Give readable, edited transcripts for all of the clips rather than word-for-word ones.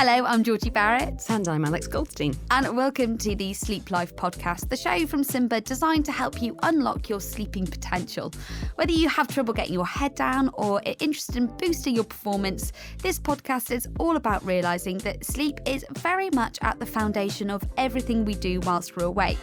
Hello, I'm Georgie Barrett. And I'm Alex Goldstein. And welcome to the Sleep Life podcast, the show from Simba designed to help you unlock your sleeping potential. Whether you have trouble getting your head down or are interested in boosting your performance, this podcast is all about realising that sleep is very much at the foundation of everything we do whilst we're awake.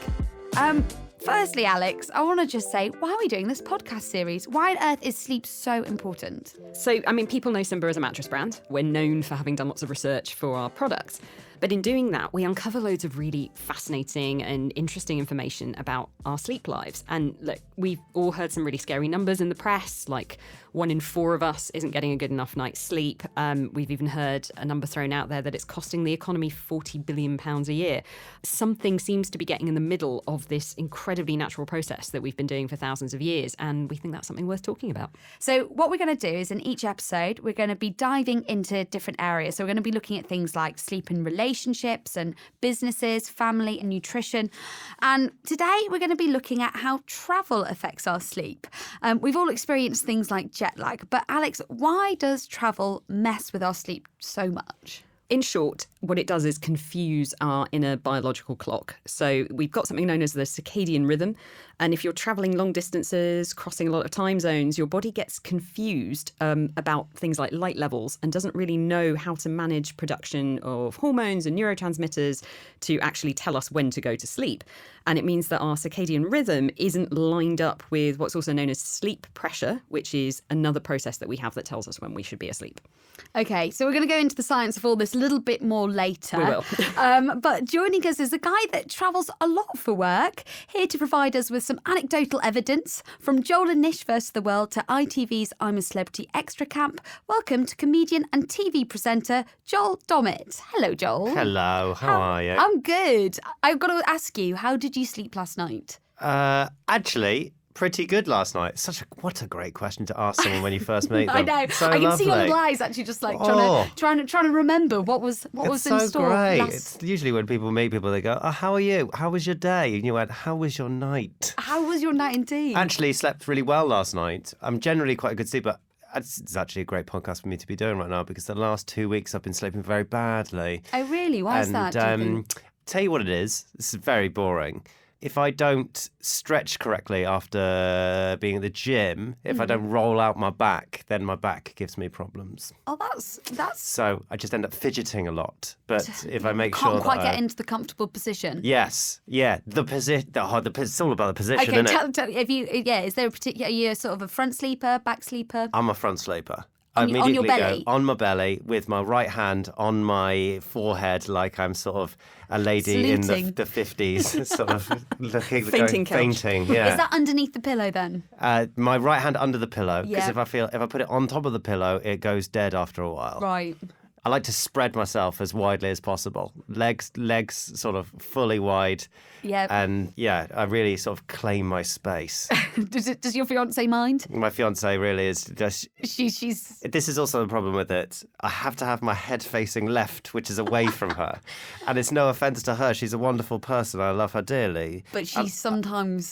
Firstly, Alex, I want to just say, why are we doing this podcast series? Why on earth is sleep so important? So, people know Simba as a mattress brand. We're known for having done lots of research for our products. But in doing that, we uncover loads of really fascinating and interesting information about our sleep lives. And look, we've all heard some really scary numbers in the press, like 1 in 4 of us isn't getting a good enough night's sleep. We've even heard a number thrown out there that it's costing the economy £40 billion a year. Something seems to be getting in the middle of this incredibly natural process that we've been doing for thousands of years. And we think that's something worth talking about. So what we're going to do is in each episode, we're going to be diving into different areas. So we're going to be looking at things like sleep and relationships and businesses, family and nutrition. And today we're going to be looking at how travel affects our sleep. We've all experienced things like jet lag, but Alex, why does travel mess with our sleep so much? In short, what it does is confuse our inner biological clock. So we've got something known as the circadian rhythm. And if you're traveling long distances, crossing a lot of time zones, your body gets confused about things like light levels and doesn't really know how to manage production of hormones and neurotransmitters to actually tell us when to go to sleep. And it means that our circadian rhythm isn't lined up with what's also known as sleep pressure, which is another process that we have that tells us when we should be asleep. Okay, so we're going to go into the science of all this a little bit more later. We will. But joining us is a guy that travels a lot for work, here to provide us with some anecdotal evidence from Joel and Nish vs. the World to ITV's I'm a Celebrity Extra Camp. Welcome to comedian and TV presenter Joel Dommett. Hello, Joel. Hello, how are you? I'm good. I've got to ask you, how did you sleep last night? Actually, pretty good last night. What a great question to ask someone when you first meet them. I know. So I can lovely. see your little eyes actually just like trying to remember what was It's in so store. great. It's usually when people meet people, they go, "Oh, how are you? How was your day?" And you went, "How was your night?" How was your night indeed? Actually, slept really well last night. I'm generally quite a good sleeper. It's actually a great podcast for me to be doing right now because the last 2 weeks I've been sleeping very badly. Oh, really? Why is that? do you think? Tell you what it is. This is very boring. If I don't stretch correctly after being at the gym, if I don't roll out my back, then my back gives me problems. Oh, that's So I just end up fidgeting a lot. But if I make can't sure quite that get into the comfortable position. Yes, yeah, the position. It's all about the position, Okay, isn't it? tell if you is there a particular? Are you a sort of a front sleeper, back sleeper? I'm a front sleeper. I On your immediately belly? go on my belly with my right hand on my forehead, like I'm sort of a lady in Saluting. the 50s, sort of looking, Fainting couch. fainting. Yeah. Is that underneath the pillow then? My right hand under the pillow, because Yeah. if I put it on top of the pillow, it goes dead after a while. Right. I like to spread myself as widely as possible. Legs sort of fully wide. Yeah. And yeah, I really sort of claim my space. Does your fiance mind? My fiance really is just. She's. This is also the problem with it. I have to have my head facing left, which is away from her. And it's no offence to her. She's a wonderful person. I love her dearly. But she's sometimes.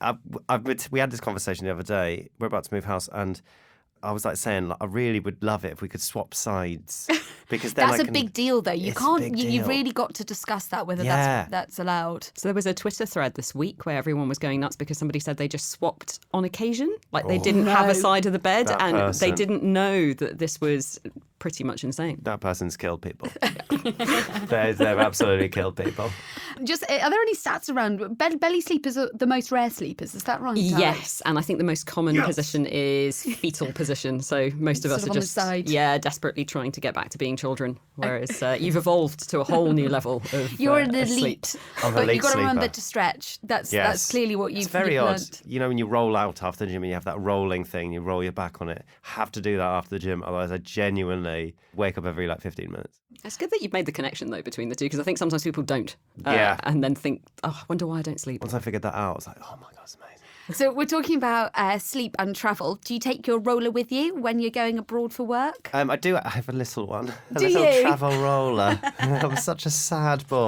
We had this conversation the other day. We're about to move house, and I was like saying, I really would love it if we could swap sides, because then That's I a can- big deal, though. You It's a can't. big You've deal. really got to discuss that whether Yeah. that's allowed. So there was a Twitter thread this week where everyone was going nuts because somebody said they just swapped on occasion. Like they didn't have a side of the bed That and they person. didn't know that this was pretty much insane. That person's killed people. They've absolutely killed people. Just are there any stats around belly sleepers are the most rare sleepers? Is that right? Alex? Yes, and I think the most common position is fetal position. So most of Sort us of are on the just side. desperately trying to get back to being children, whereas you've evolved to a whole new level of You're an sleep. elite, I'm but elite you've got to remember sleeper. to stretch. That's Yes. clearly what you've It's very you've odd. learnt. You know, when you roll out after the gym and you have that rolling thing, you roll your back on it. Have to do that after the gym, otherwise I genuinely wake up every 15 minutes. It's good that you've made the connection though between the two because I think sometimes people don't. Yeah. And then think, oh, I wonder why I don't sleep. Once I figured that out, I was like, oh my God, it's amazing. So we're talking about sleep and travel. Do you take your roller with you when you're going abroad for work? I do. I have a little one. A Do little you? travel roller. I'm such a sad boy.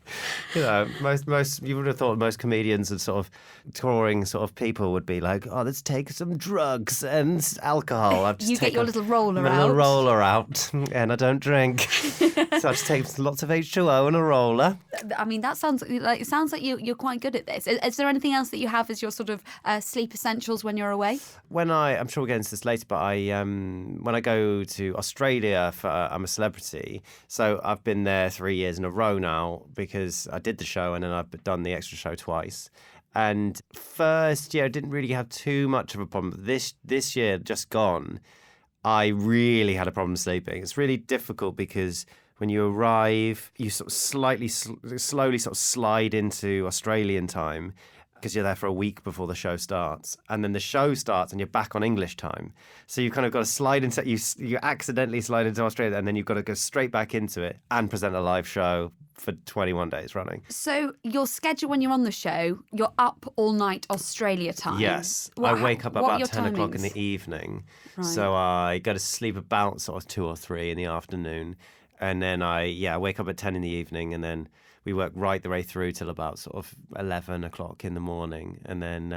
You know, most you would have thought most comedians and sort of touring sort of people would be like, oh, let's take some drugs and alcohol. I've just You get your little roller my out. little roller out, and I don't drink, so I just take lots of H2O and a roller. I mean, that sounds like you're quite good at this. Is there anything else that you have as your sort of sleep essentials when you're away? I'm sure we'll get into this later, but when I go to Australia for I'm a celebrity, so I've been there 3 years in a row now because I did the show and then I've done the extra show twice. And first year I didn't really have too much of a problem. This year just gone, I really had a problem sleeping. It's really difficult because when you arrive, you sort of slowly sort of slide into Australian time because you're there for a week before the show starts, and then the show starts and you're back on English time. So you kind of got to slide into you accidentally slide into Australia, and then you've got to go straight back into it and present a live show for 21 days running. So your schedule when you're on the show, you're up all night Australia time. Yes, I wake up about 10 o'clock in timings? the evening, Right. so I go to sleep about sort of 2 or 3 in the afternoon, and then I wake up at 10 in the evening, and then we work right the way through till about sort of 11 o'clock in the morning, and then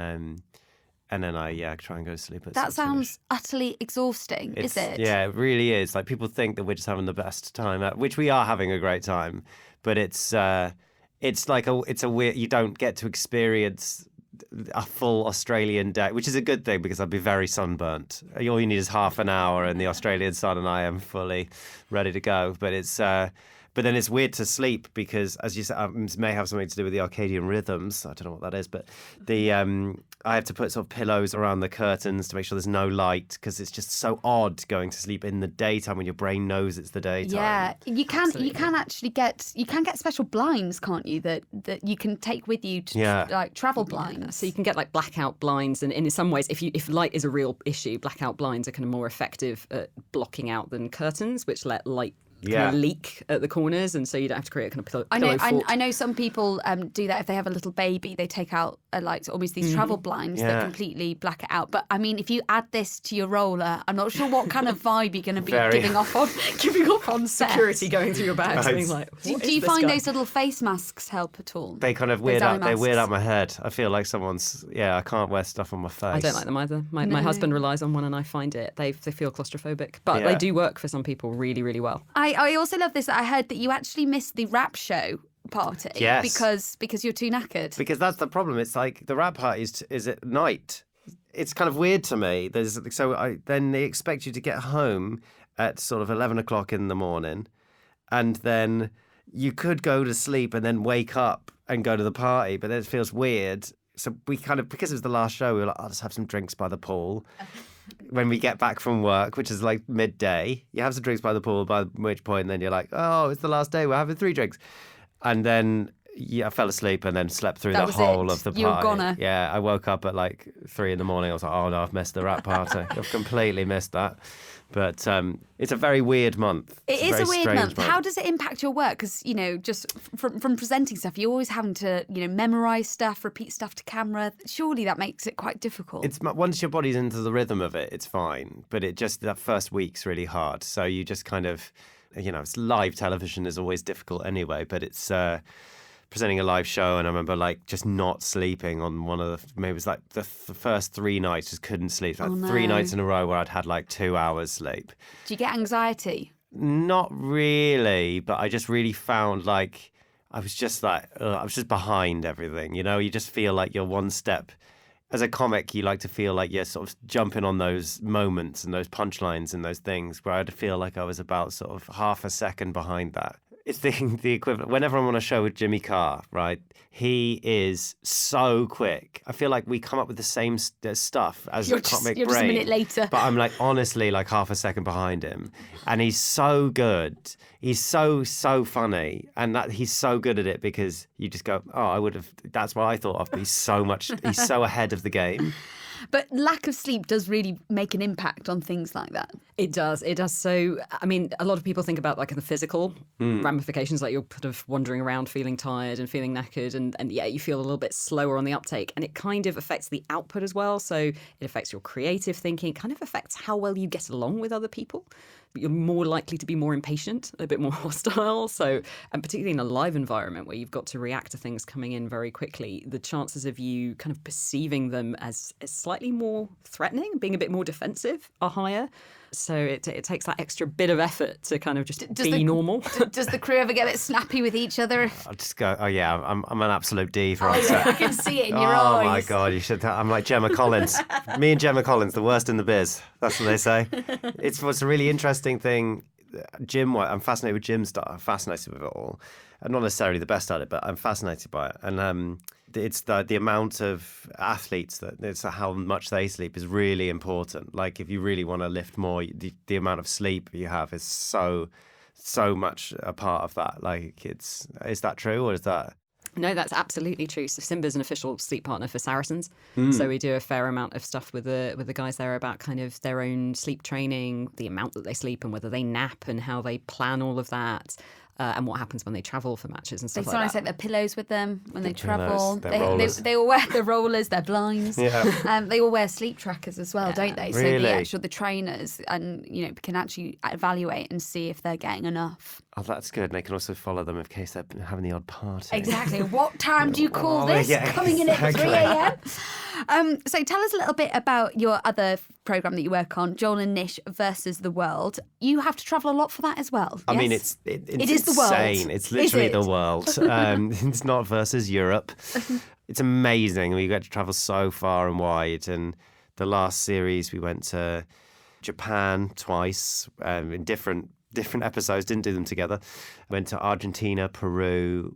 I try and go to sleep at That sort of sounds utterly exhausting, is it? Yeah, it really is. Like, people think that we're just having the best time, which we are having a great time, but it's like it's a weird. You don't get to experience a full Australian day, which is a good thing because I'd be very sunburnt. All you need is half an hour in the Australian sun, and I am fully ready to go. But but then it's weird to sleep because, as you said, it may have something to do with the circadian rhythms. I don't know what that is, but I have to put sort of pillows around the curtains to make sure there's no light because it's just so odd going to sleep in the daytime when your brain knows it's the daytime. Yeah, you can actually get special blinds, can't you? That you can take with you to like travel blinds. So you can get like blackout blinds, and in some ways, if light is a real issue, blackout blinds are kind of more effective at blocking out than curtains, which let light kind of leak at the corners, and so you don't have to create a kind of pillow fort. I know some people do that if they have a little baby. They take out like almost these travel blinds that completely black it out. But I mean, if you add this to your roller, I'm not sure what kind of vibe you're going to be giving off on set. Security going through your bags, being like, Do you find those little face masks help at all? They kind of weird out my head. I feel like someone's I can't wear stuff on my face. I don't like them either. My husband relies on one, and I find they feel claustrophobic, but they do work for some people really, really well. I also love this. I heard that you actually missed the rap show party because you're too knackered. Because that's the problem. It's like the rap party is at night. It's kind of weird to me. Then they expect you to get home at sort of 11 o'clock in the morning, and then you could go to sleep and then wake up and go to the party, but then it feels weird. So we kind of, because it was the last show, we were like, I'll just have some drinks by the pool. When we get back from work, which is like midday, you have some drinks by the pool, by which point then you're like, oh, it's the last day, we're having 3 drinks. And then I fell asleep and then slept through the whole of the party. You were goner. Yeah, I woke up at like 3 a.m. I was like, oh no, I've missed the rap party. I've completely missed that. But it's a very weird month. It is a weird month. How does it impact your work? Because, just from presenting stuff, you're always having to, memorise stuff, repeat stuff to camera. Surely that makes it quite difficult. Once your body's into the rhythm of it, it's fine. But that first week's really hard. So you just kind of, it's live television is always difficult anyway. But it's presenting a live show, and I remember like just not sleeping on one of maybe it was like the first 3 nights, just couldn't sleep. Like 3 nights in a row where I'd had like 2 hours sleep. Do you get anxiety? Not really, but I just really found like I was just behind everything. You just feel like you're one step. As a comic, you like to feel like you're sort of jumping on those moments and those punchlines and those things, where I'd feel like I was about sort of half a second behind that. It's the equivalent. Whenever I'm on a show with Jimmy Carr, right, he is so quick. I feel like we come up with the same stuff as a comic brain. You're just a minute later. But I'm like, honestly, like half a second behind him. And he's so good. He's so funny. And that he's so good at it because you just go, oh, I would have, that's what I thought of. But he's so ahead of the game. But lack of sleep does really make an impact on things like that. It does. So, I mean, a lot of people think about like the physical ramifications, like you're sort of wandering around feeling tired and feeling knackered, and you feel a little bit slower on the uptake. And it kind of affects the output as well. So it affects your creative thinking. It kind of affects how well you get along with other people. you're more likely to be more impatient, a bit more hostile. So, and particularly in a live environment where you've got to react to things coming in very quickly, the chances of you kind of perceiving them as slightly more threatening, being a bit more defensive, are higher. So it takes that extra bit of effort to kind of just be normal. Does the crew ever get a bit snappy with each other? I'll just go, oh yeah, I'm an absolute D for I answer. can see it in your Oh eyes. my God, you should. I'm like Gemma Collins. Me and Gemma Collins, the worst in the biz. That's what they say. It's a really interesting thing. I'm fascinated with gym stuff. I'm fascinated with it all. I'm not necessarily the best at it, but I'm fascinated by it. And it's the amount of athletes it's how much they sleep is really important. Like if you really want to lift more, the amount of sleep you have is so much a part of that. Like is that true or is that? No, that's absolutely true. So Simba's an official sleep partner for Saracens. So we do a fair amount of stuff with the guys there about kind of their own sleep training, the amount that they sleep and whether they nap and how they plan all of that. And what happens when they travel for matches and stuff like that. They sometimes take their pillows with them when they travel. They all wear their rollers, their blinds. Yeah. They all wear sleep trackers as well, don't they? Really? So the trainers and can actually evaluate and see if they're getting enough. Oh, that's good. And they can also follow them in case they're having the odd party. Exactly. What time do you call Oh, this? yeah, Coming in at 3 exactly. a.m. So tell us a little bit about your other programme that you work on, Joel and Nish versus the World. You have to travel a lot for that as well. I mean, yes? it's It is the world. insane. It's literally Is it? the world. It's not versus Europe. It's amazing. We get to travel so far and wide. And the last series, we went to Japan twice in different episodes. Didn't do them together. Went to Argentina, Peru,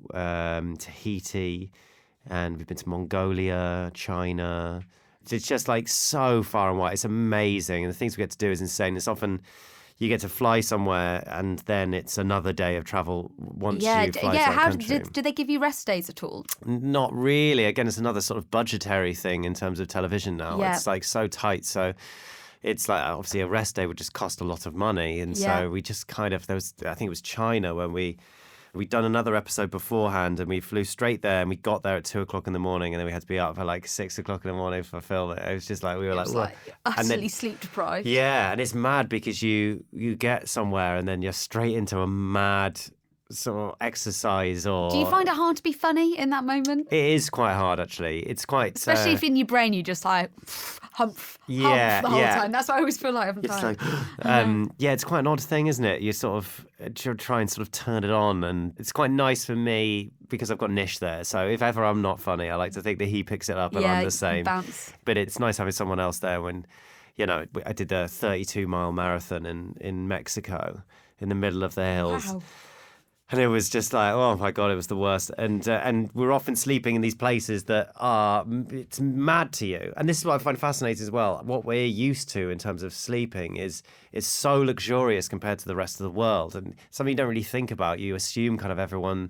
Tahiti, and we've been to Mongolia, China. It's just like so far and wide. It's amazing. And the things we get to do is insane. It's often you get to fly somewhere and then it's another day of travel once you fly to that How country. do they give you rest days at all? Not really. Again, it's another sort of budgetary thing in terms of television now. Yeah. It's like so tight. So it's like obviously a rest day would just cost a lot of money. And so we just kind of, I think it was China when we'd done another episode beforehand and we flew straight there and we got there at 2:00 in the morning and then we had to be up at like 6:00 in the morning for film. It was just like, we were like, what? Utterly sleep deprived. Yeah, and it's mad because you get somewhere and then you're straight into a mad sort of exercise or... Do you find it hard to be funny in that moment? It is quite hard, actually. It's quite... Especially if in your brain you just like humph the whole time. That's what I always feel like every time. It's like, it's quite an odd thing, isn't it? You sort of try and sort of turn it on, and it's quite nice for me because I've got Nish there. So if ever I'm not funny, I like to think that he picks it up and I'm the same. Bounce. But it's nice having someone else there when, I did a 32-mile marathon in Mexico in the middle of the hills. Wow. And it was just like, oh my God, it was the worst. And we're often sleeping in these places that it's mad to you. And this is what I find fascinating as well. What we're used to in terms of sleeping is so luxurious compared to the rest of the world. And something you don't really think about. You assume kind of everyone's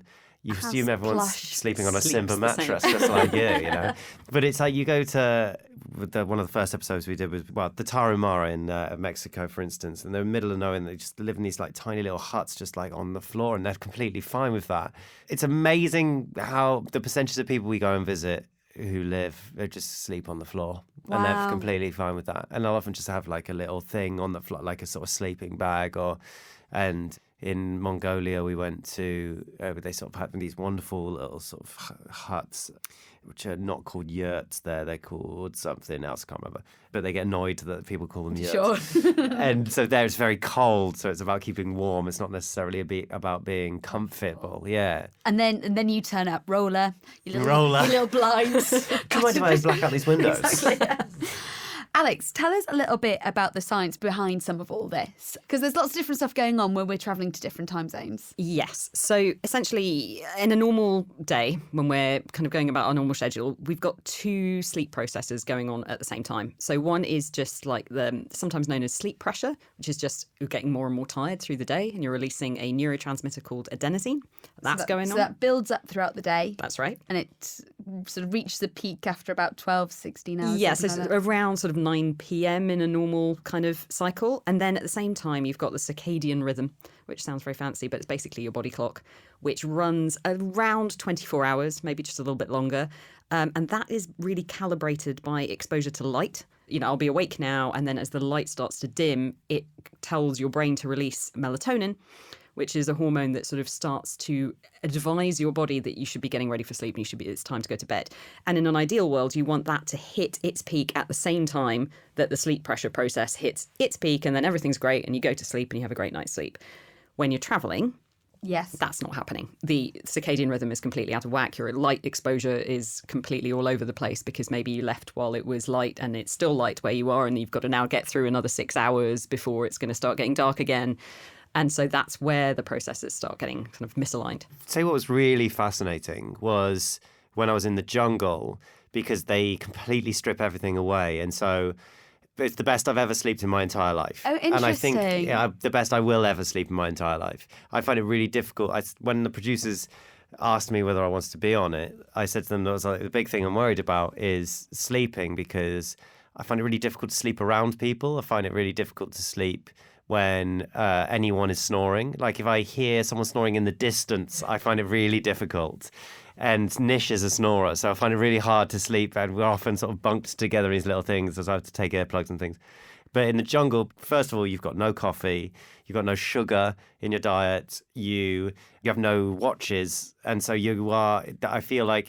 plush. sleeping on a Sleeps Simba the same. mattress, just like you. But it's like you go to one of the first episodes we did was the Tarahumara in Mexico, for instance, and they're in the middle of nowhere and they just live in these like tiny little huts just like on the floor, and they're completely fine with that. It's amazing how the percentage of people we go and visit who they just sleep on the floor. Wow. And they're completely fine with that. And I'll often just have like a little thing on the floor, like a sort of sleeping bag and in Mongolia, we went to, they sort of have these wonderful little sort of huts, which are not called yurts there. They're called something else, I can't remember. But they get annoyed that people call them yurts. Sure. And so there it's very cold, so it's about keeping warm. It's not necessarily about being comfortable, yeah. And then you turn up, roller, your Roller. little blinds. Come on, I black out these windows. Exactly, yeah. Alex, tell us a little bit about the science behind some of all this. Because there's lots of different stuff going on when we're travelling to different time zones. Yes. So essentially, in a normal day, when we're kind of going about our normal schedule, we've got two sleep processes going on at the same time. So one is just like the sometimes known as sleep pressure, which is just you're getting more and more tired through the day and you're releasing a neurotransmitter called adenosine. That's going on. So that builds up throughout the day. That's right. And it sort of reaches a peak after about 12, 16 hours. Yeah, so something like that. around sort of 9 p.m. in a normal kind of cycle. And then at the same time, you've got the circadian rhythm, which sounds very fancy, but it's basically your body clock, which runs around 24 hours, maybe just a little bit longer. And that is really calibrated by exposure to light. I'll be awake now. And then as the light starts to dim, it tells your brain to release melatonin, which is a hormone that sort of starts to advise your body that you should be getting ready for sleep and it's time to go to bed. And in an ideal world, you want that to hit its peak at the same time that the sleep pressure process hits its peak, and then everything's great and you go to sleep and you have a great night's sleep. When you're traveling, yes, that's not happening. The circadian rhythm is completely out of whack. Your light exposure is completely all over the place because maybe you left while it was light and it's still light where you are, and you've got to now get through another 6 hours before it's going to start getting dark again. And so that's where the processes start getting kind of misaligned. Say what was really fascinating was when I was in the jungle, because they completely strip everything away. And so it's the best I've ever slept in my entire life. Oh, interesting. And I think the best I will ever sleep in my entire life. I find it really difficult. When the producers asked me whether I wanted to be on it, I said to them that was like, the big thing I'm worried about is sleeping, because I find it really difficult to sleep around people. I find it really difficult to sleep when anyone is snoring. Like if I hear someone snoring in the distance, I find it really difficult. And Nish is a snorer, so I find it really hard to sleep, and we're often sort of bunked together these little things, as I have to take earplugs and things. But in the jungle, first of all, you've got no coffee, you've got no sugar in your diet, you have no watches, and so I feel like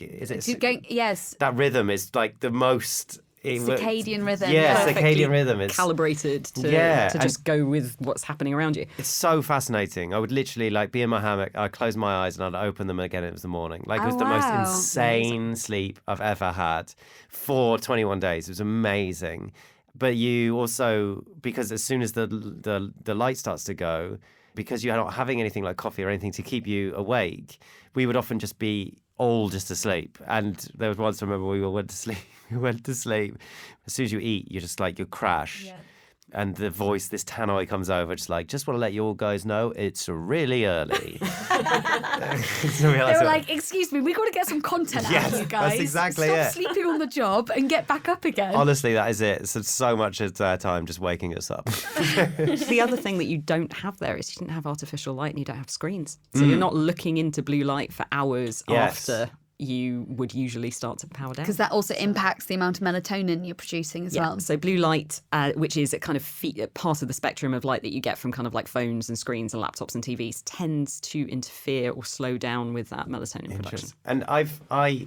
yes, that rhythm is like the most circadian rhythm. Yeah, Perfectly circadian rhythm is calibrated to just go with what's happening around you. It's so fascinating. I would literally be in my hammock, I'd close my eyes and I'd open them again. It was the morning. It was the most insane sleep I've ever had for 21 days. It was amazing. But you also, because as soon as the light starts to go, because you're not having anything like coffee or anything to keep you awake, we would often just be all just asleep. And there was once I remember we all went to sleep. We went to sleep. As soon as you eat, you're just you crash. Yeah. And the voice, this tannoy comes over, just want to let you all guys know it's really early. They were like, excuse me, we've got to get some content out of you guys. That's exactly Stop it. sleeping on the job and get back up again. Honestly, that is it. So much of time just waking us up. The other thing that you don't have there is you didn't have artificial light and you don't have screens. So you're not looking into blue light for hours after you would usually start to power down. Because that also impacts the amount of melatonin you're producing as well. So blue light, which is a kind of part of the spectrum of light that you get from kind of like phones and screens and laptops and TVs, tends to interfere or slow down with that melatonin production. And I've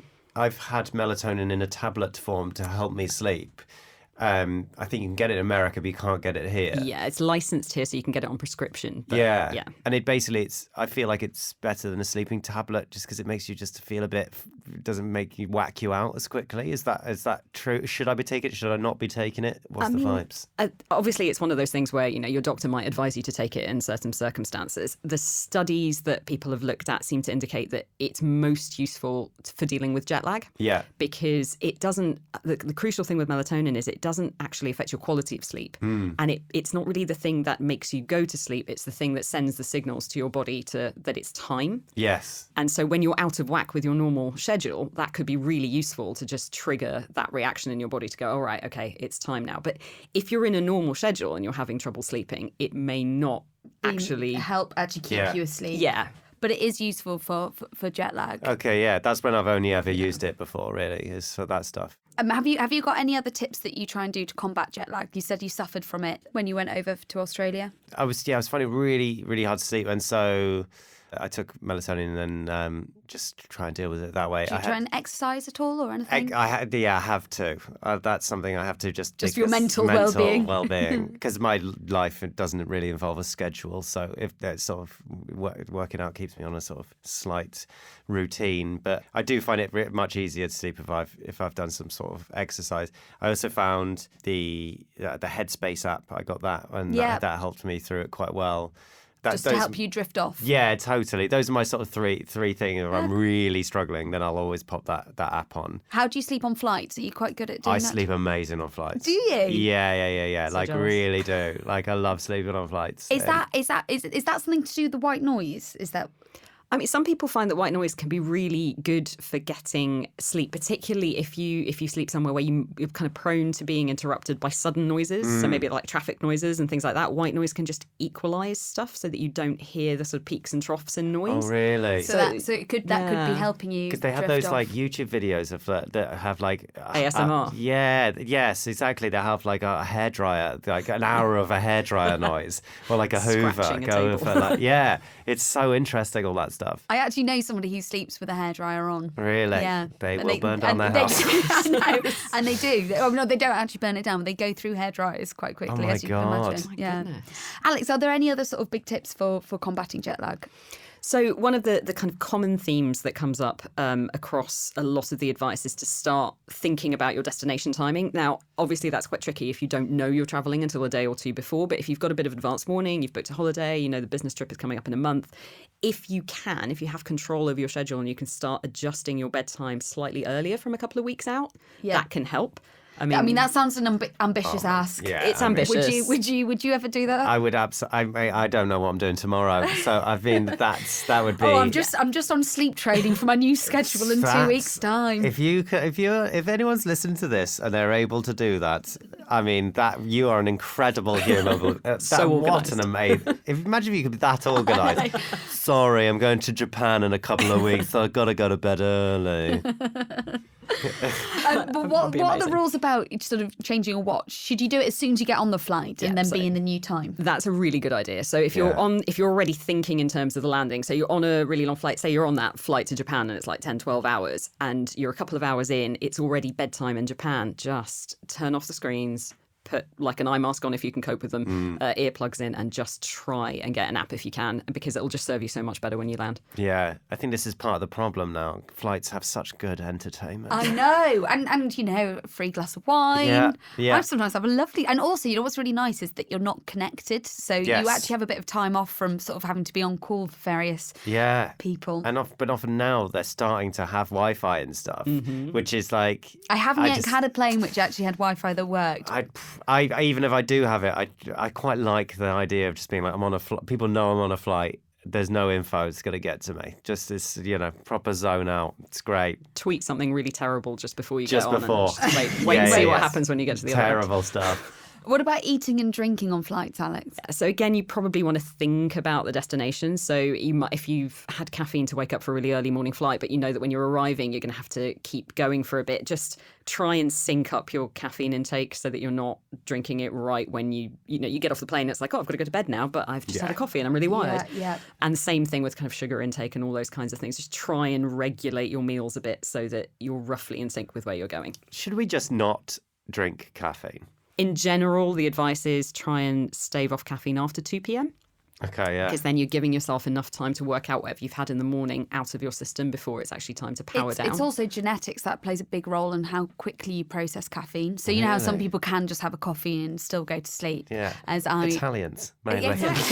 had melatonin in a tablet form to help me sleep. I think you can get it in America, but you can't get it here. Yeah, it's licensed here, so you can get it on prescription. But yeah. And I feel like it's better than a sleeping tablet, just because it makes you just feel a bit, doesn't make you whack you out as quickly. Is that true? Should I be taking it? Should I not be taking it? What's the vibes? Obviously, it's one of those things where, your doctor might advise you to take it in certain circumstances. The studies that people have looked at seem to indicate that it's most useful for dealing with jet lag. Yeah. Because it doesn't, the crucial thing with melatonin is it doesn't actually affect your quality of sleep. And it's not really the thing that makes you go to sleep. It's the thing that sends the signals to your body that it's time. Yes. And so when you're out of whack with your normal schedule, that could be really useful to just trigger that reaction in your body to go, all right, okay, it's time now. But if you're in a normal schedule and you're having trouble sleeping, it may not actually help keep you asleep. Yeah. But it is useful for jet lag. Okay, yeah, that's when I've only ever used it before, really, is for that stuff. Have you got any other tips that you try and do to combat jet lag? You said you suffered from it when you went over to Australia. I was finding it really, really hard to sleep, and so I took melatonin and just try and deal with it that way. Do you try and exercise at all or anything? I have to. That's something I have to just for your mental well-being. Because my life doesn't really involve a schedule. So if that sort of working out keeps me on a sort of slight routine, but I do find it much easier to sleep if I've done some sort of exercise. I also found the Headspace app. I got that, and that helped me through it quite well. Just to help you drift off. Yeah, totally. Those are my sort of three things. If I'm really struggling, then I'll always pop that app on. How do you sleep on flights? Are you quite good at doing that? I sleep amazing on flights. Do you? Yeah. So jealous. Really do. I love sleeping on flights. Is that something to do with the white noise? Is that? I mean, some people find that white noise can be really good for getting sleep, particularly if you sleep somewhere where you're kind of prone to being interrupted by sudden noises. So maybe like traffic noises and things like that. White noise can just equalize stuff so that you don't hear the sort of peaks and troughs in noise. Oh, really? So that could be helping you. Because they have drift those off. like YouTube videos of that have like ASMR. Yes, exactly. They have like a hairdryer, like an hour of a hairdryer noise, or like a Hoover Scratching a going table. for like it's so interesting, all that stuff. I actually know somebody who sleeps with a hairdryer on. Really? Yeah. They And will burn down their they- house. I know. And they do. Oh, no, they don't actually burn it down. They go through hairdryers quite quickly, my as you God. can imagine. My Yeah. goodness. Alex, are there any other sort of big tips for combating jet lag? So one of the kind of common themes that comes up across a lot of the advice is to start thinking about your destination timing. Now, obviously, that's quite tricky if you don't know you're travelling until a day or two before. But if you've got a bit of advance warning, you've booked a holiday, you know the business trip is coming up in a month, if you have control over your schedule and you can start adjusting your bedtime slightly earlier from a couple of weeks out, that can help. I mean, that sounds an ambitious ask. Yeah, it's I mean, ambitious. Would you ever do that? I would absolutely. I don't know what I'm doing tomorrow, so I mean that would be. Oh, I'm just on sleep trading for my new schedule in 2 weeks' time. If anyone's listening to this and they're able to do that, I mean that you are an incredible human. So what organised. an amazing! Imagine if you could be that organised. Sorry, I'm going to Japan in a couple of weeks. So I've got to go to bed early. But what be are the amazing. rules about sort of changing your watch? Should you do it as soon as you get on the flight and then so- be in the new time? That's a really good idea. So if you're already thinking in terms of the landing, so you're on a really long flight, say you're on that flight to Japan and it's like 10, 12 hours and you're a couple of hours in, it's already bedtime in Japan, just turn off the screens, put like an eye mask on if you can cope with them, earplugs in, and just try and get a nap if you can, because it'll just serve you so much better when you land. Yeah, I think this is part of the problem now. Flights have such good entertainment. I know, and you know, a free glass of wine. Yeah. I sometimes have a lovely, and also, you know, what's really nice is that you're not connected, so Yes. you actually have a bit of time off from sort of having to be on call for various Yeah. people. But often now they're starting to have Wi-Fi and stuff, which is like I haven't yet just- had a plane which actually had Wi-Fi that worked. I even if I do have it, I quite like the idea of just being like I'm on a flight. People know I'm on a flight. There's no info that's going to get to me. Just this, proper zone out. It's great. Tweet something really terrible just before you Just get on. before. And just wait and see what happens when you get to the other end. Terrible stuff. What about eating and drinking on flights, Alex? So again, you probably want to think about the destination. So you might, if you've had caffeine to wake up for a really early morning flight, but you know that when you're arriving, you're going to have to keep going for a bit. Just try and sync up your caffeine intake so that you're not drinking it right when you get off the plane. It's like, oh, I've got to go to bed now, but I've just had a coffee and I'm really wired. Yeah. And the same thing with kind of sugar intake and all those kinds of things. Just try and regulate your meals a bit so that you're roughly in sync with where you're going. Should we just not drink caffeine? In general, the advice is try and stave off caffeine after 2 p.m. Okay, yeah. because then you're giving yourself enough time to work out whatever you've had in the morning out of your system before it's actually time to power down. It's also genetics that plays a big role in how quickly you process caffeine. So you know how some people can just have a coffee and still go to sleep. Yeah. As I Italians, mainly.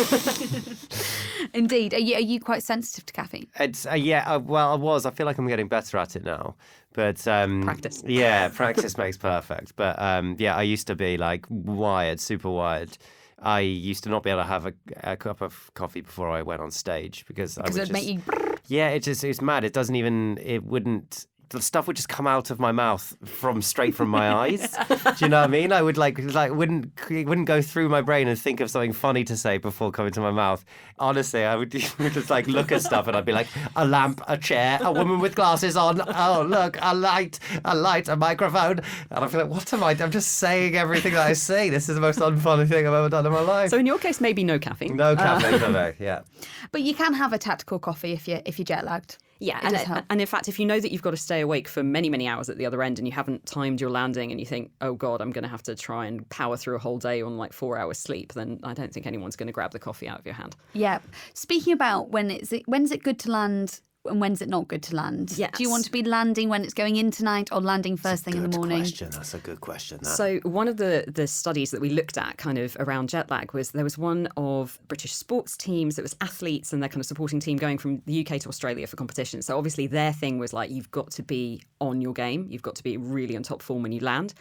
Indeed. Are you quite sensitive to caffeine? It's well, I was. I feel like I'm getting better at it now. But Practice. Yeah, practice makes perfect. But I used to be like wired, super wired. I used to not be able to have a cup of coffee before I went on stage because I would Because it'd make you. Yeah, it's mad. It wouldn't. The stuff would just come out of my mouth straight from my eyes. Do you know what I mean? I would it wouldn't go through my brain and think of something funny to say before coming to my mouth. Honestly, I would just like look at stuff and I'd be like, a lamp, a chair, a woman with glasses on. Oh, look, a light, a microphone. And I feel like, what am I? I'm just saying everything that I say. This is the most unfunny thing I've ever done in my life. So in your case, maybe no caffeine. No caffeine for me, yeah. But you can have a tactical coffee if you're jet lagged. Yeah, It does help. and in fact, if you know that you've got to stay awake for many, many hours at the other end and you haven't timed your landing and you think, oh God, I'm going to have to try and power through a whole day on like 4 hours sleep, then I don't think anyone's going to grab the coffee out of your hand. Yeah. Speaking about when's it good to land and when's it not good to land? Yes. Do you want to be landing when it's going in tonight or landing first thing in the morning? That's a good question. That. So one of the studies that we looked at kind of around jet lag was there was one of British sports teams. It was athletes and their kind of supporting team going from the UK to Australia for competition. So obviously their thing was like, you've got to be on your game. You've got to be really on top form when you land.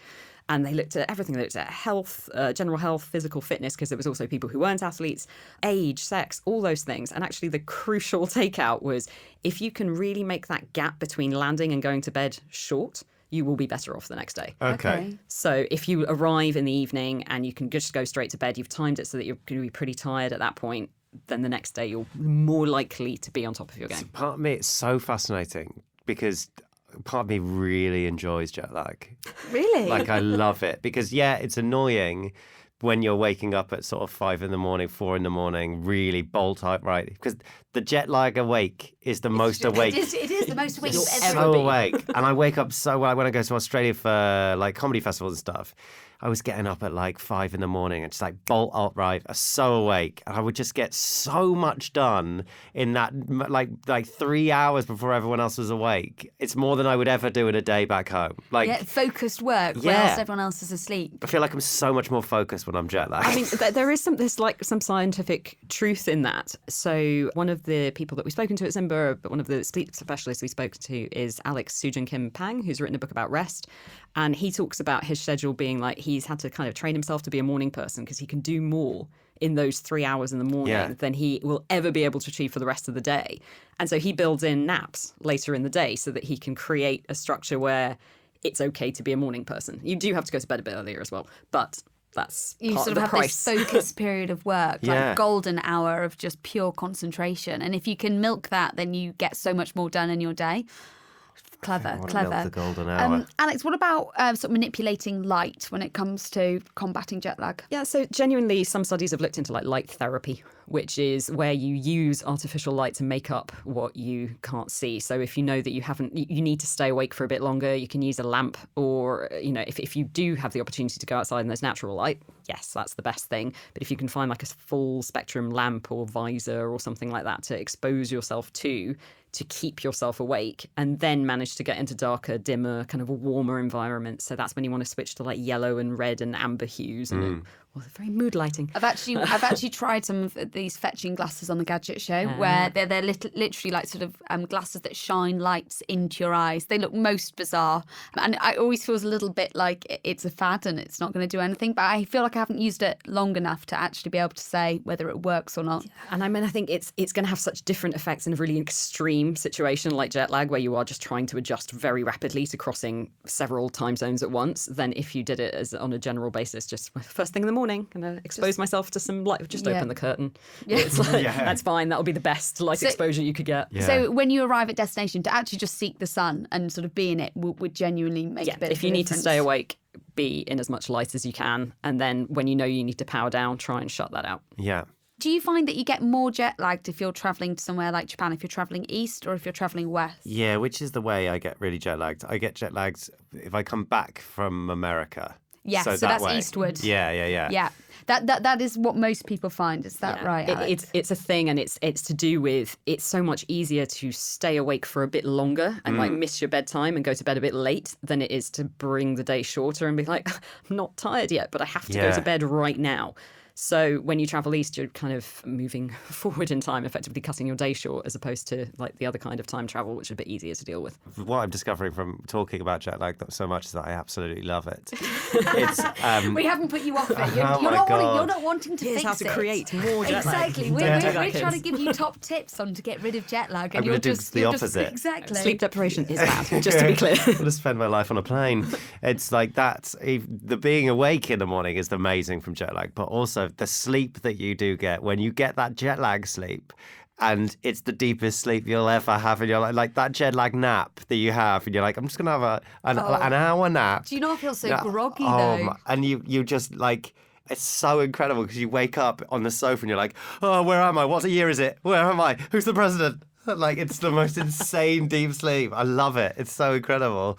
And they looked at everything. They looked at health, general health, physical fitness, because there was also people who weren't athletes, age, sex, all those things. And actually the crucial takeout was if you can really make that gap between landing and going to bed short, you will be better off the next day. Okay. So if you arrive in the evening and you can just go straight to bed, you've timed it so that you're going to be pretty tired at that point, then the next day you're more likely to be on top of your game. Part of me, it's so fascinating because part of me really enjoys jet lag. Really? Like, I love it because, yeah, it's annoying when you're waking up at sort of 5 a.m, 4 a.m, really bolt upright, because the jet lag awake is the most awake. It is the most awake You'll you've ever ever So be. awake. And I wake up so well. When I go to Australia for like comedy festivals and stuff, I was getting up at like 5 a.m. and just like bolt upright, so awake. And I would just get so much done in that like 3 hours before everyone else was awake. It's more than I would ever do in a day back home. Like, Yeah, focused work Yeah. whilst everyone else is asleep. I feel like I'm so much more focused when I'm jet lagged. I mean, there's like some scientific truth in that. So one of the people that we've spoken to at Zimba, but one of the sleep specialists we spoke to is Alex Sujin Kim Pang, who's written a book about rest. And he talks about his schedule being like he's had to kind of train himself to be a morning person because he can do more in those 3 hours in the morning Yeah. than he will ever be able to achieve for the rest of the day. And so he builds in naps later in the day so that he can create a structure where it's okay to be a morning person. You do have to go to bed a bit earlier as well, but that's You part sort of of the have price. this focused period of work, Yeah. like golden hour of just pure concentration. And if you can milk that, then you get so much more done in your day. Clever, I wanna clever. milk the golden hour. Alex, what about sort of manipulating light when it comes to combating jet lag? Yeah, so genuinely, some studies have looked into like light therapy, which is where you use artificial light to make up what you can't see. So if you know that you need to stay awake for a bit longer, you can use a lamp, or if you do have the opportunity to go outside and there's natural light, yes, that's the best thing. But if you can find like a full spectrum lamp or visor or something like that to expose yourself to keep yourself awake, and then manage to get into darker, dimmer, kind of a warmer environment. So that's when you want to switch to like yellow and red and amber hues and very mood lighting. I've actually tried some of these fetching glasses on the Gadget Show, where they're literally like sort of glasses that shine lights into your eyes. They look most bizarre, and it always feels a little bit like it's a fad and it's not going to do anything. But I feel like I haven't used it long enough to actually be able to say whether it works or not. And I mean, I think it's going to have such different effects in a really extreme situation like jet lag, where you are just trying to adjust very rapidly to crossing several time zones at once, than if you did it as on a general basis, just first thing in the morning, gonna expose myself to some light. Just Yeah. open the curtain. Yeah. It's like, Yeah. that's fine. That'll be the best light exposure you could get. Yeah. So when you arrive at destination, to actually just seek the sun and sort of be in it would genuinely make a bit If of a you need to difference. stay awake, be in as much light as you can, and then when you know you need to power down, try and shut that out. Yeah. Do you find that you get more jet lagged if you're travelling to somewhere like Japan, if you're travelling east or if you're travelling west? Yeah, which is the way I get really jet lagged. I get jet lagged if I come back from America. Yes, so that that's way. eastward. Yeah. Yeah, that is what most people find. Is that right, Alex? It's a thing, and it's to do with it's so much easier to stay awake for a bit longer and like miss your bedtime and go to bed a bit late than it is to bring the day shorter and be like, I'm not tired yet, but I have to go Yeah. to bed right now. So when you travel east, you're kind of moving forward in time, effectively cutting your day short, as opposed to like the other kind of time travel, which is a bit easier to deal with. What I'm discovering from talking about jet lag so much is that I absolutely love it. It's We haven't put you off it. You're, Oh you're, my not God. wanting, you're not wanting to Here's fix how to it. create more jet lag. Exactly. Don't We're do that, trying to kids. give you top tips on to get rid of jet lag, and I'm you're gonna do just the you're just- opposite. exactly. Sleep deprivation is bad, just to be clear. I'm going to spend my life on a plane. It's like that. The being awake in the morning is amazing from jet lag, but also the sleep that you do get when you get that jet lag sleep. And it's the deepest sleep you'll ever have in your life. Like that jet lag nap that you have, and you're like, I'm just going to have an hour nap. Do you not feel so Yeah. groggy Oh, though? and you just like, it's so incredible because you wake up on the sofa and you're like, oh, where am I? What year is it? Where am I? Who's the president? Like, it's the most insane deep sleep. I love it. It's so incredible.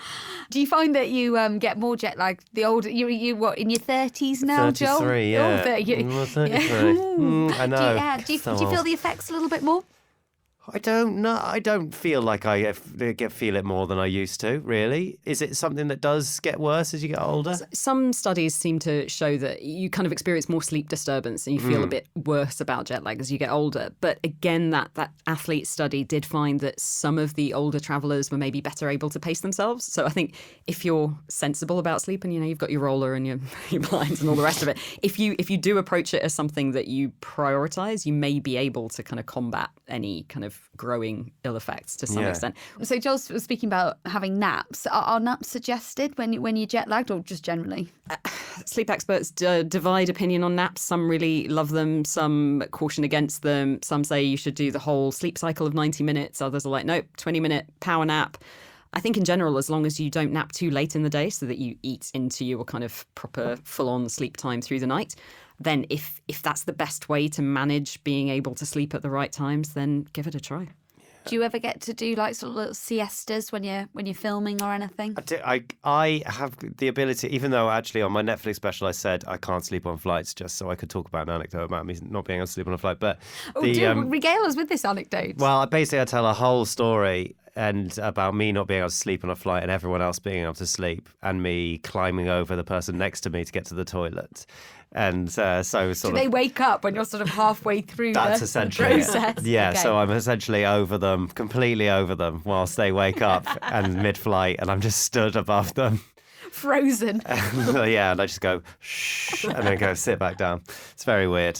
Do you find that you get more jet lag the older you what in your 30s now, Joel? 33, yeah. Oh, 30, Mm, 33. Yeah. I know. Do you So feel old. the effects a little bit more? I don't know. I don't feel like I feel it more than I used to, really. Is it something that does get worse as you get older? Some studies seem to show that you kind of experience more sleep disturbance and you feel a bit worse about jet lag as you get older. But again, that athlete study did find that some of the older travellers were maybe better able to pace themselves. So I think if you're sensible about sleep and, you've got your roller and your blinds and all the rest of it, if you do approach it as something that you prioritise, you may be able to kind of combat any kind of growing ill effects to some extent. So Joel's was speaking about having naps. Are naps suggested when you're jet lagged, or just generally? Sleep experts divide opinion on naps. Some really love them, some caution against them. Some say you should do the whole sleep cycle of 90 minutes. Others are like, nope, 20-minute power nap. I think in general, as long as you don't nap too late in the day so that you eat into your kind of proper full-on sleep time through the night, then if that's the best way to manage being able to sleep at the right times, then give it a try. Do you ever get to do like sort of little siestas when you're filming or anything? I have the ability, even though actually on my Netflix special I said I can't sleep on flights, just so I could talk about an anecdote about me not being able to sleep on a flight. But regale us with this anecdote. Well, basically I tell a whole story and about me not being able to sleep on a flight and everyone else being able to sleep, and me climbing over the person next to me to get to the toilet. And do they wake up when you're sort of halfway through that's the essentially process? Yeah, okay. So I'm essentially completely over them whilst they wake up and mid-flight, and I'm just stood above them. Frozen. Yeah, and I just go, shh, and then go sit back down. It's very weird.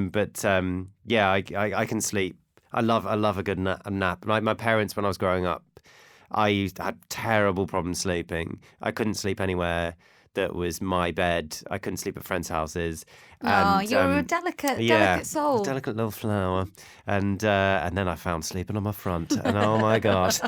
Yeah, I can sleep. I love a good nap. My parents, when I was growing up, I had terrible problems sleeping. I couldn't sleep anywhere that was my bed. I couldn't sleep at friends' houses. You're a delicate soul. A delicate little flower. And then I found sleeping on my front. And oh my God.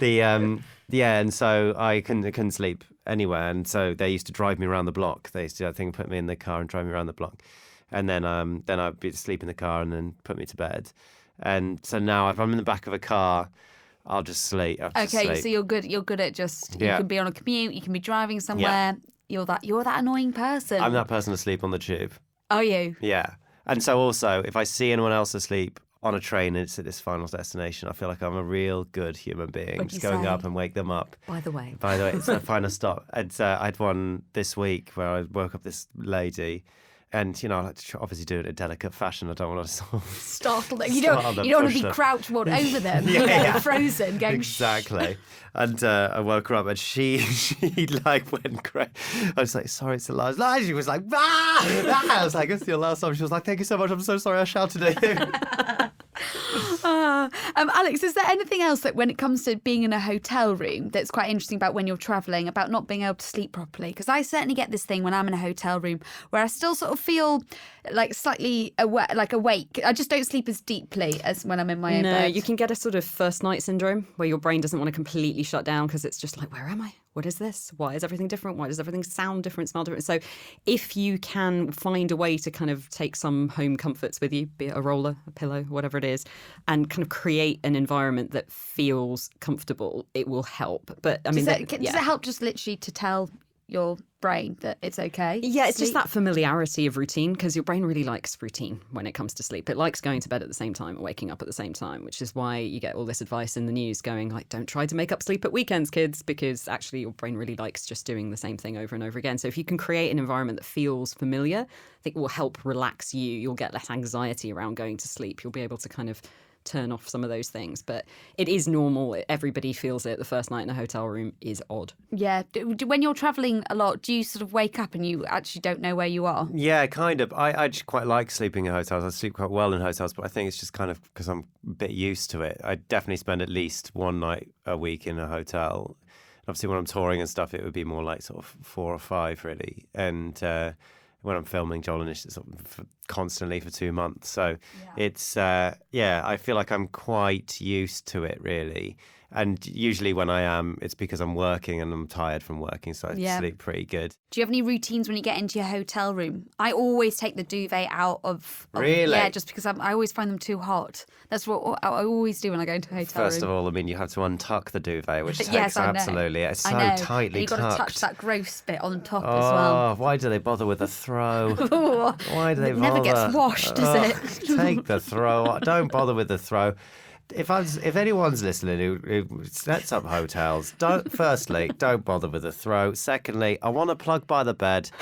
And so I couldn't sleep anywhere. And so they used to drive me around the block. They used to, I think, put me in the car and drive me around the block. And then I'd be asleep in the car and then put me to bed. And so now if I'm in the back of a car, I'll just sleep. So you're good. You're good at just. You can be on a commute. You can be driving somewhere. You're that annoying person. I'm that person asleep on the tube. Are you? Yeah. And so also, if I see anyone else asleep on a train and it's at this final destination, I feel like I'm a real good human being. Just going up and wake them up. By the way, it's the final stop. And I had one this week where I woke up this lady. And, I like to obviously do it in a delicate fashion. I don't want to sort of startle them. You don't want to be crouched over them, frozen. Going, exactly. And I woke her up and she like went crazy. I was like, sorry, it's the last. And she was like, I was like, it's your last time. She was like, thank you so much. I'm so sorry I shouted at you. Alex, is there anything else that when it comes to being in a hotel room that's quite interesting about when you're travelling, about not being able to sleep properly? Because I certainly get this thing when I'm in a hotel room where I still sort of feel like slightly awake. I just don't sleep as deeply as when I'm in my own bed. No, you can get a sort of first night syndrome where your brain doesn't want to completely shut down because it's just like, where am I? What is this? Why is everything different? Why does everything sound different, smell different? So if you can find a way to kind of take some home comforts with you, be it a roller, a pillow, whatever it is, and kind of create an environment that feels comfortable, it will help. But I mean, does it help just literally to tell your brain that it's okay? Yeah, it's just that familiarity of routine, because your brain really likes routine when it comes to sleep. It likes going to bed at the same time or waking up at the same time, which is why you get all this advice in the news going like, don't try to make up sleep at weekends, kids, because actually your brain really likes just doing the same thing over and over again. So if you can create an environment that feels familiar, I think it will help relax you. You'll get less anxiety around going to sleep. You'll be able to kind of turn off some of those things. But it is normal. Everybody feels it. The first night in a hotel room is odd. Yeah. When you're travelling a lot, do you sort of wake up and you actually don't know where you are? Yeah, kind of. I actually quite like sleeping in hotels. I sleep quite well in hotels, but I think it's just kind of because I'm a bit used to it. I definitely spend at least one night a week in a hotel. Obviously, when I'm touring and stuff, it would be more like sort of 4 or 5, really. And when I'm filming Joel and Ish, it's sort of constantly for 2 months. So it's, I feel like I'm quite used to it, really. And usually when I am, it's because I'm working and I'm tired from working, so I sleep pretty good. Do you have any routines when you get into your hotel room? I always take the duvet out of Really? Yeah, just because I always find them too hot. That's what I always do when I go into a hotel room. First of all, I mean, you have to untuck the duvet, which takes yes, I know. absolutely. It's so I know. tightly and you've got tucked. to touch that gross bit on top as well. Why do they bother with the throw? Why do they It bother? never gets washed, does it? Take the throw. Don't bother with the throw. if anyone's listening who sets up hotels, firstly, don't bother with the throw. Secondly, I want to plug by the bed.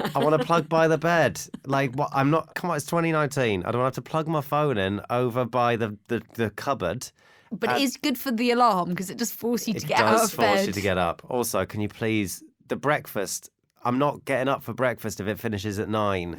Like, what? I'm not. Come on, it's 2019. I don't have to plug my phone in over by the cupboard. But it is good for the alarm because it does force you to get out It does of bed. force you to get up. Also, can you please, the breakfast, I'm not getting up for breakfast if it finishes at 9.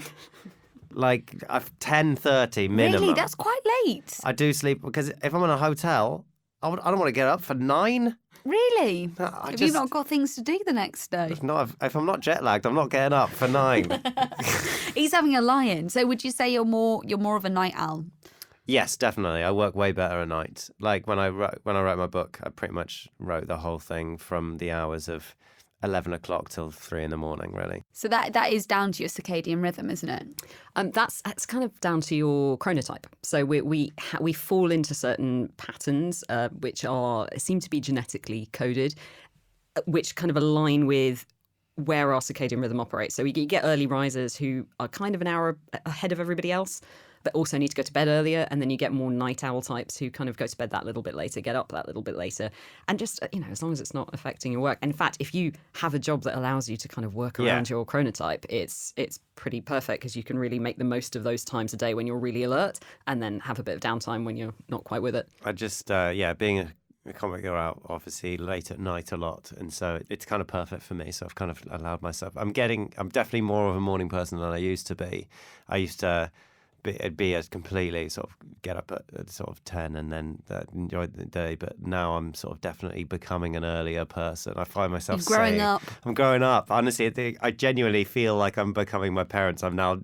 Like, 10:30 minimum. Really? That's quite late. I do sleep, because if I'm in a hotel, I don't want to get up for 9. Really? I Have you not got things to do the next day? If I'm not jet lagged, I'm not getting up for 9. He's having a lie-in. So would you say you're more of a night owl? Yes, definitely. I work way better at night. Like when I wrote my book, I pretty much wrote the whole thing from the hours of 11 o'clock till 3 in the morning, really. So that is down to your circadian rhythm, isn't it? That's kind of down to your chronotype. So we fall into certain patterns which seem to be genetically coded, which kind of align with where our circadian rhythm operates. So you get early risers who are kind of an hour ahead of everybody else, but also need to go to bed earlier. And then you get more night owl types who kind of go to bed that little bit later, get up that little bit later. And just, as long as it's not affecting your work. In fact, if you have a job that allows you to kind of work around your chronotype, it's pretty perfect because you can really make the most of those times a day when you're really alert and then have a bit of downtime when you're not quite with it. I just, being a comic, go out obviously late at night a lot, and so it's kind of perfect for me. So I've kind of allowed myself. I'm definitely more of a morning person than I used to be. I used to be a completely sort of get up at sort of 10 and then enjoy the day. But now I'm sort of definitely becoming an earlier person. I find myself I'm growing up. Honestly, I genuinely feel like I'm becoming my parents.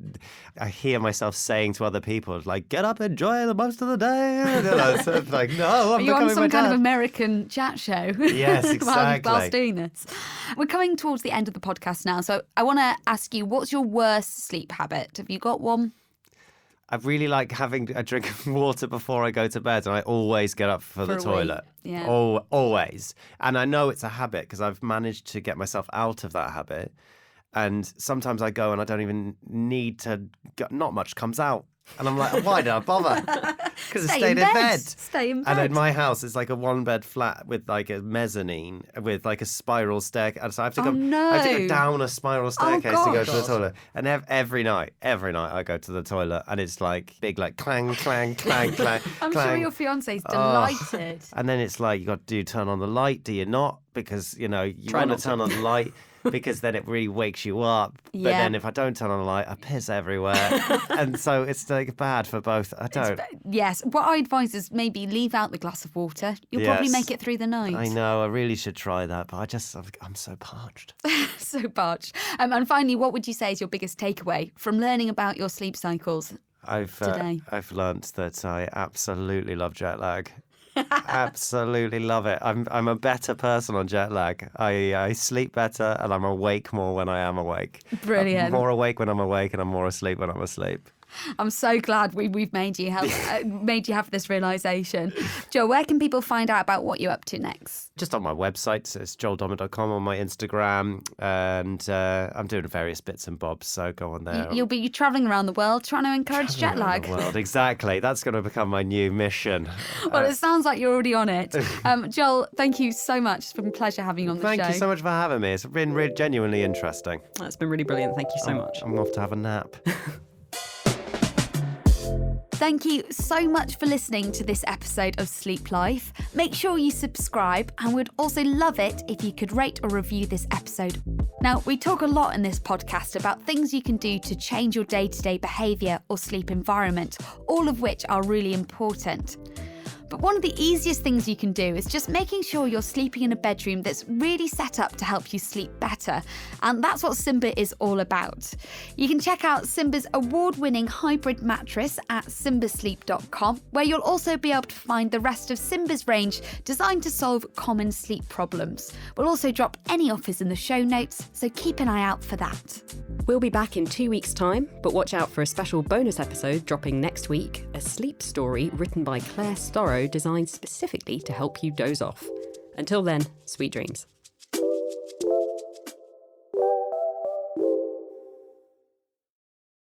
I hear myself saying to other people, like, get up, enjoy the most of the day. So it's like, no, I'm becoming my dad. You're on some kind of American chat show. Yes, exactly. Whilst doing this. We're coming towards the end of the podcast now. So I want to ask you, what's your worst sleep habit? Have you got one? I really like having a drink of water before I go to bed, and I always get up for the toilet. Yeah. Always. And I know it's a habit because I've managed to get myself out of that habit. And sometimes I go and I don't even need to go, not much comes out. And I'm like, why did I bother? Because I stayed in bed. Stay in bed. And in my house, it's like a 1-bed flat with like a mezzanine with like a spiral staircase. So I have to go down a spiral staircase to go to the toilet. And every night I go to the toilet, and it's like big, like clang, clang, clang, clang. I'm clang. sure your fiancé's delighted. And then it's like, do you turn on the light? Do you not? Because, you want to turn on the light. Because then it really wakes you up. But then if I don't turn on the light, I piss everywhere. And so it's like bad for both. I don't. Yes. What I advise is maybe leave out the glass of water. You'll probably make it through the night. I know. I really should try that. But I'm so parched. So parched. And finally, what would you say is your biggest takeaway from learning about your sleep cycles today? I've learnt that I absolutely love jet lag. Absolutely love it. I'm a better person on jet lag. I sleep better, and I'm awake more when I am awake. Brilliant. I'm more awake when I'm awake, and I'm more asleep when I'm asleep. I'm so glad we've made you have this realisation. Joel, where can people find out about what you're up to next? Just on my website, so it's joeldommett.com, on my Instagram, and I'm doing various bits and bobs, so go on there. You'll be travelling around the world trying to encourage jet lag. Exactly. That's going to become my new mission. Well, it sounds like you're already on it. Joel, thank you so much. It's been a pleasure having you on the show. Thank you so much for having me. It's been genuinely interesting. That's been really brilliant. Thank you so much. I'm off to have a nap. Thank you so much for listening to this episode of Sleep Life. Make sure you subscribe, and we'd also love it if you could rate or review this episode. Now, we talk a lot in this podcast about things you can do to change your day-to-day behaviour or sleep environment, all of which are really important. But one of the easiest things you can do is just making sure you're sleeping in a bedroom that's really set up to help you sleep better. And that's what Simba is all about. You can check out Simba's award-winning hybrid mattress at simbasleep.com, where you'll also be able to find the rest of Simba's range designed to solve common sleep problems. We'll also drop any offers in the show notes, so keep an eye out for that. We'll be back in 2 weeks' time, but watch out for a special bonus episode dropping next week, a sleep story written by Claire Storrow, designed specifically to help you doze off. Until then, sweet dreams.